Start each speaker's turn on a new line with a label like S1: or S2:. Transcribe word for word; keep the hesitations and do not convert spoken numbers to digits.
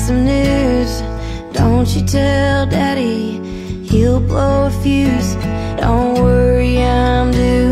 S1: some news. Don't you tell Daddy, he'll blow a fuse. Don't worry, I'm doing